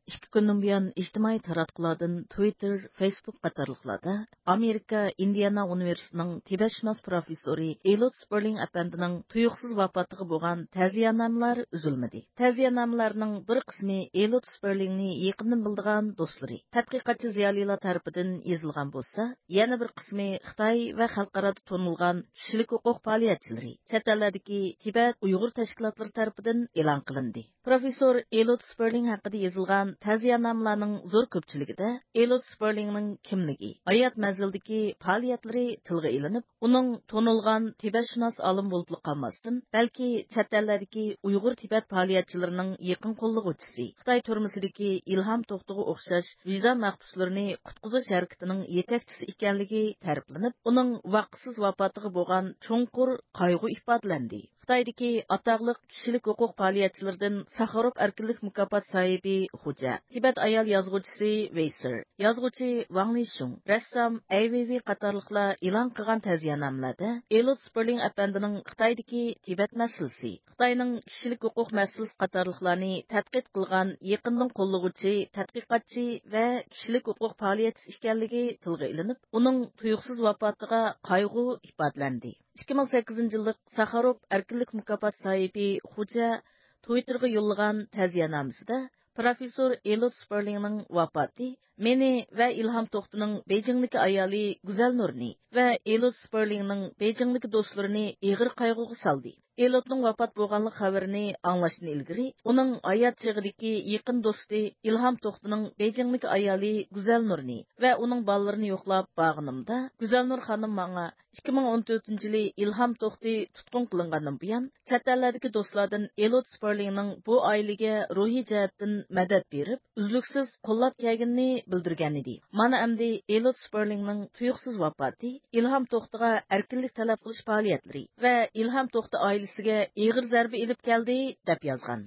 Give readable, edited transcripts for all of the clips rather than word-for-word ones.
İki gündən buyan ictimai taratqulardan Twitter, Facebook qatarlıqlarda Amerika Indiana Universitetining Tibetshunos professori Elot Sperling әпәндінің tuyuqsiz vafotiga bo'lgan ta'ziyanomlar uzilmadi. Ta'ziyanomlarning bir qismi Elot Sperlingni yaqindan bildigan do'stlari, tadqiqotchi ziyolilar tarafidan yozilgan bo'lsa, yana bir qismi Xitoy va xalqaro tanilgan kishilik huquq faoliyatchilari, chet eldagi Tibet Uyg'ur tashkilotlari tarafidan e'lon qilindi. Professor Elot Sperling haqida yozilgan ta'ziyanomlarning zo'r ko'pchiligida Elot Sperlingning kimligi, hayot manzildagi faoliyatlari tilga ilinib, uning tonilgan Tibatshunos olim bo'lib qolmasdan, balki chet eldagi Uyg'ur Tibet faoliyatchilarining yaqin qo'llovchisi, Xitoy turmusidagi Ilhom To'xtiga o'xshash vijdon mahbuslarini qutqizish harakatining yetakchisi ekanligi ta'riflanib, uning vaqtsiz vafotiga bo'lgan cho'nqur qayg'u ifodalandi. Xitoydagi atoqliq kishilik huquq faoliyatchilaridan Sakharov erkinlik mukofot sohibi Xuja, Tibet ayol yozuvchisi Weiser, yozuvchi Wang Lishun, rassom Ai Weiwei qatorliqlar e'lon qilgan ta'ziyanomlarda Elot Sperling әпәндінің Xitoydagi Tibet masalasi, Xitoyning kishilik huquq masalasi qatorliqlarni tadqiq qilgan yaqindan qo'llovchi, tadqiqotchi va kishilik huquq faoliyatchisi ekanligi tilga ilinib, uning tuyuqsiz vafotiga qayg'u ifodalandi. 2008 yillik Sakharov erkinlik mukofot sohibi Xuja Twitterga yo'llagan ta'ziyanomasida Professor Elot Sperlingning vafoti meni va Ilhom To'xtining Beijingdagi ayoli Guzal Nurni va Elot Sperlingning Beijingdagi do'stlarini ig'ir qayg'uga soldi. Elotning vafot bo'lganlik xabarini anglashdan ilgari, uning hayot chig'idagi yaqin do'sti Ilhom To'xtining Beijingdagi ayoli Guzal Nurni va uning bolalarini yo'qlab bag'inimda, Guzal Nur xonim menga 2014-yili Ilhom To'xti tutqun qilingandan buyon chet eldagi do'stlardan Elot Sperlingning bu oilaga ruhiy jihatdan madad berib, uzluksiz qo'llab kelganini bildirgan edi. Mana endi Elot Sperlingning tuyuqsiz vafoti Ilhom To'xtiga erkinlik talab qilish faoliyatlari va Ilhom To'xti oilasiga ig'ir zarba ilib keldi deb yozgan.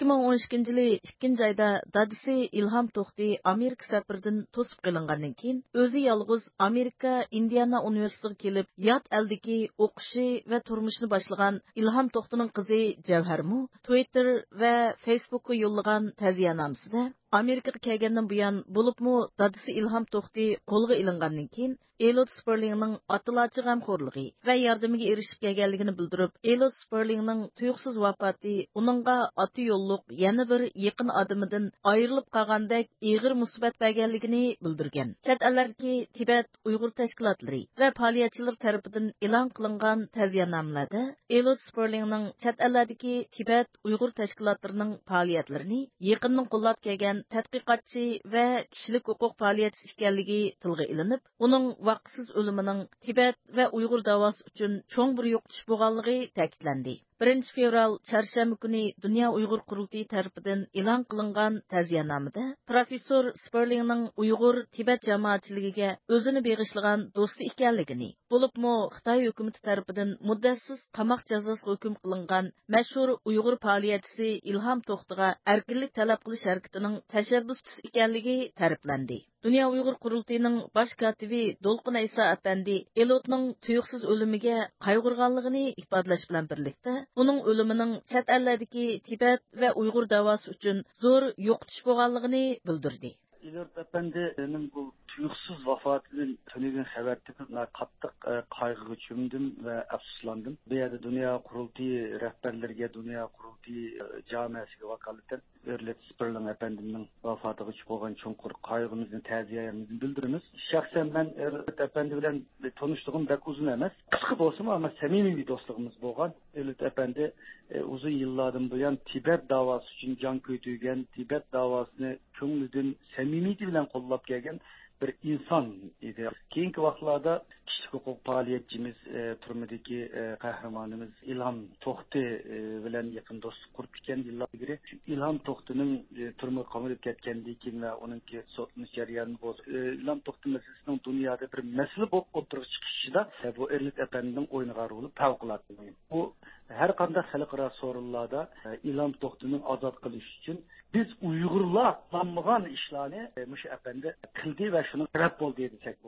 2012 yili 2 oyda dadisi Ilhom To'xti Amerika safaridan to'sib qilingandan keyin o'zi yolg'iz Amerika Indiana universitetiga kelib, yot eldagi o'qishi va turmushini boshlagan Ilhom To'xtining qizi Javharmu Twitter va Facebookga yo'llagan ta'ziyanomasida Amerikaga kelgandan buyon bo'libmi dadisi Ilhom To'xti qo'lga ilingandan keyin Elot Sperlingning otalarcha g'amxo'rligi va yordamiga erishib kelganligini bildirib, Elot Sperlingning tuyuqsiz vafoti uningga ota yo'lliq yana bir yaqin odamidan ayrilib qolgandek ig'ir musibat berganligini bildirgan. Chet eldagi Tibet Uyg'ur tashkilotlari va faoliyatchilar tomonidan e'lon qilingan ta'ziyanomalarda Elot Sperlingning chet eldagi Tibet Uyg'ur tashkilotlarining faoliyatlarini yaqindan qo'llab kelgan tadqiqotchi va kishilik huquq faoliyatchisi ekanligi tilga ilinib, uning vaqtsiz o'limining Tibet va Uyg'ur davosi uchun cho'ng bir yo'qotish bo'lganligi ta'kidlandi. 1 fevral çarşamba kuni Dünya Uyg'ur qurultiyi tarafidan e'lon qilingan ta'ziyanomada professor Sperlingning Uyg'ur Tibet jamoatchiligiga o'zini beg'ishlagan do'sti ekanligini, bo'libmi Xitoy hukumati tarafidan muddatsiz qamoq jazosiga hukm qilingan mashhur Uyg'ur faoliyatchisi Ilhom To'xtiga erkinlik talab qilish harakatining tashabbuschisi ekanligi ta'riflandi. Dünya Uyg'ur qurultiyining bosh kotibi Dolqin Aysa apandi Elotning tuyuqsiz o'limiga qayg'urganligini ifodalash bilan birlikda uning o'limining chet eldagi Tibet va Uyg'ur davosi uchun zo'r yo'qotish bo'lganligini bildirdi. Elot apandining bu tuyuqsiz vafotidan tunigan xabar tepib, qattiq qayg'uga cho'mdim va afsuslandim. Bu yerda Dünya qurultiyi rahbarlariga, Dünya qurultiyi jamoasiga vakolatan Elot Sperling apandining vafotiga bo'lgan cho'nqur qayg'umizni, ta'ziyamizni bildiramiz. Shaxsan men Elot apandi bilan tanishligim pek uzun emas. Qisqa bo'lsa ham, ammo samimiy bir do'stligimiz bo'lgan. Elot apandi uzun yillardan buyon Tibet davosi uchun jon ko'ydirgan, Tibet davosini ko'nglidan samimiyati bilan qo'llab kelgan bir inson edi. Keyingi vaqtlarda kishilik huquq faoliyatchimiz, turmadagi qahramonimiz Ilhom To'xti bilan yaqin do'stlik qurib ketgan yillar ilgari Ilhom To'xtining turma qamalib ketgandan keyin va uningki sotlanish jarayoni bo'ldi. Ilhom To'xti masalasining dunyoda bir masala bo'lib o'tirib chiqishida bu Elot apandining o'ynagan roli favqulodda muhim. Bu har qanday xalqaro sorunlarda Ilhom To'xtining ozod qilish uchun biz Uyg'urlar qilmagan ishlarni mush apandi qildi va shuni qarab bo'ldi desak bo'ldi.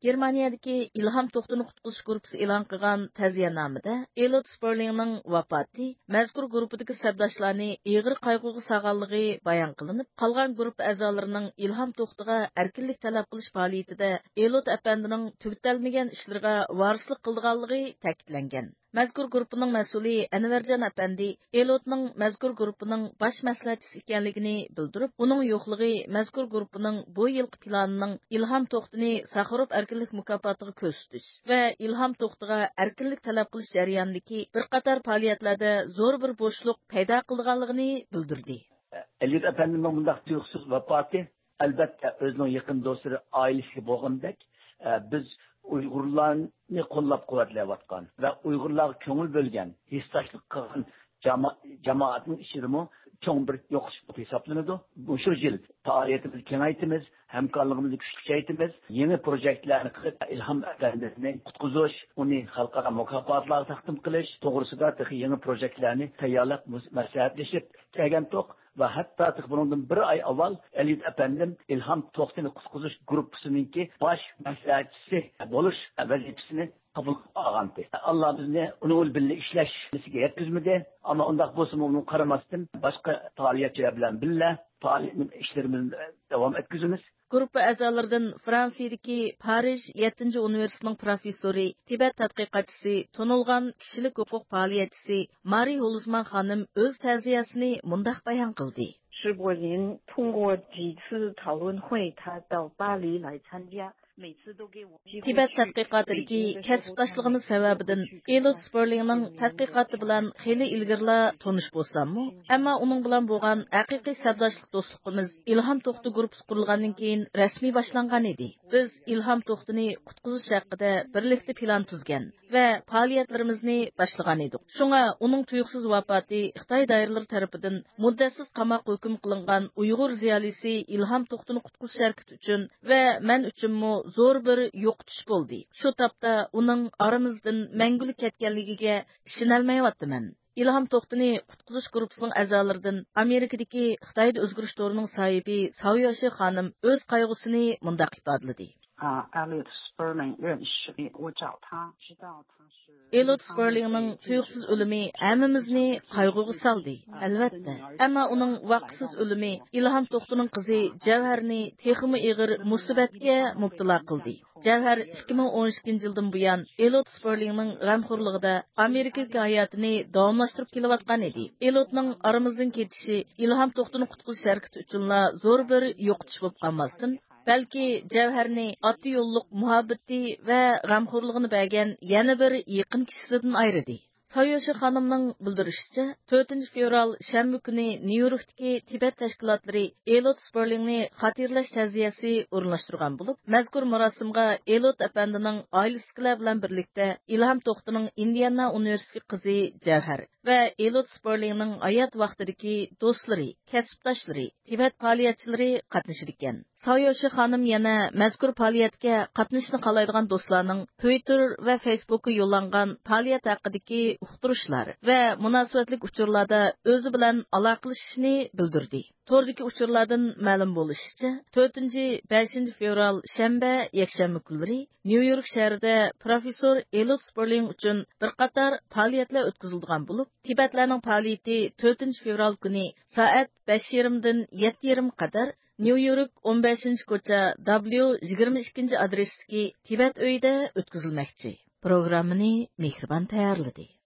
Germaniyadagi Ilham to'xtini qutqizish guruhi e'lon qilgan ta'ziyanomada Elot Sperlingning vafoti mazkur guruhdagi sabdoshlarni og'ir qayg'uga solganligi bayon qilinib, qolgan guruh a'zolarining Ilham to'xtiga erkinlik talab qilish faoliyatida Elot apandining tugatilmagan ishlariga varislik qilganligi ta'kidlangan. Mazkur guruhning mas'uli Anvarjon apandi Elotning mazkur guruhning bosh maslahatchisi ekanligini bildirib, uning yo'qligi mazkur guruhning bu yilgi planining Ilham to'xtini Sakharov erkinlik mukofotiga ko'rsatish va Ilham to'xtiga erkinlik talab qilish jarayonidagi bir qator faoliyatlarda zo'r bir bo'shliq paydo qilganligini bildirdi. Elot apandining bundaq tuyuqsiz vafoti albatta o'zining yaqin do'stlari oilasiga bo'lgandek biz Uyg'urlarni qo'llab-quvvatlayotgan va Uyg'urlarga ko'ngil bo'lgan, hissashlik qilgan jamoatning ishidimi cho'ng bir yo'qish hisoblanadi. Bu shu yil faoliyatimizni kengaytiramiz, hamkorligimizni kuchaytiramiz, yangi projektlarni qilib Ilham apandini qutqizish, uni xalqaro mukofotlarga taqdim qilish to'g'risida yangi projektlarni tayyorlab maslahatlashib kelgan to'q. Va hatto bundan bir oy avval Elot apandim Ilham to'xtini qutqizish guruhininki bosh maslahatchisi bo'lish vazifasini qabul qilgandi. Alloh bizni uni birga ishlashga yetkazmadi, ammo undaq bo'lsa uni qaramasdan boshqa faoliyatlar bilan birga ishlarimizni davom etkazamiz. Guruh a'zolaridan Fransiyadagi Parij 7-universitetining professori, Tibet tadqiqotchisi, tonilgan kishilik huquq faoliyatchisi Mari Holzman xonim o'z ta'ziyasini mundaq bayon qildi. 施柏林通过几次讨论会，他到巴黎来参加。 Tibet tadqiqotidagi kasbdoshligimiz sababidan Elot Sperlingning tadqiqoti bilan xeyli ilgirla tonish bo'lsammi, ammo uning bilan bo'lgan haqiqiy sabdoshlik do'stligimiz Ilham to'xti guruhi qurilgandan keyin rasmiy boshlangan edi. Biz Ilham to'xtini qutqizish haqida birlikda plan tuzgan va faoliyatlarimizni boshlagan edik. Shunga uning tuyuqsiz vafoti Xitoy doiralari tomonidan muddatsiz qamoq hukm qilingan Uyg'ur ziyolisi Ilham to'xtini qutqizish harakati uchun va men uchunmi zo'r bir yo'qotish bo'ldi. Shu topda uning aramizdan mangulik ketganligiga ishonolmayapman. Ilham to'xtini qutqizish guruhining a'zolaridan Amerikadagi Xitoyda o'zgarish to'rining sohibi Saoyoshi xonim o'z qayg'usini mundaq ifodaladi. Elot Sperling 认识，我找他，知道他是 Elot Sperlingning tuyuqsiz o'limi hammamizni qayg'uga soldi. Albatta. Ammo uning vaqtsiz o'limi Ilham to'xtining qizi Javharni texmi ig'ir musibatga mubtalo qildi. Javhar 2012-yildan buyon Elot Sperlingning g'amxo'rligida Amerikadagi hayotini davomlashtirib kelayotgan edi. Elotning aramizdan ketishi Ilham to'xtini qutqizish harakati uchunla zo'r bir yo'qotish bo'lib qolmasdan, balki Javharni oti yo'lliq muhabbati va g'amxo'rligini bergan yana bir yaqin kishisidan ayirdi. Saoyoshi xonimning bildirishicha, 4-fevral shanba kuni Nyu-Yorkdagi Tibet tashkilotlari Elot Sperlingni xotirlash ta'ziyasi o'rinlashtirgan bo'lib, mazkur marosimga Elot apandining oilasilar bilan birlikda Ilham to'xtining Indiana universiteti qizi Javhar va Elot Sperlingning hayot vaqtidagi do'stlari, kasbdoshlari, Tibet faoliyatchilari qatnashdi ekan. Saoyoshi xonim yana mazkur faoliyatga qatnashishni xohlaydigan do'stlarning Twitter va Facebookga yo'llangan faoliyat haqidagi uqtirishlar va munosabatlik uchurlarda o'zi bilan aloqalashishni bildirdi. Tordagi uchurlardan ma'lum bo'lishicha, 4-5 fevral shanba, yakshanba kunlari Nyu-York shahrida professor Elot Sperling uchun bir qator faoliyatlar o'tkazilgan bo'lib, Tibetlarning faoliyati 4-fevral kuni soat 5:30 dan 7:30 qadar Nyu-York 15-ko'cha W22 adresdagi Tibet uyida o'tkazilmoqchi. Programmani Mehribon tayyorladi.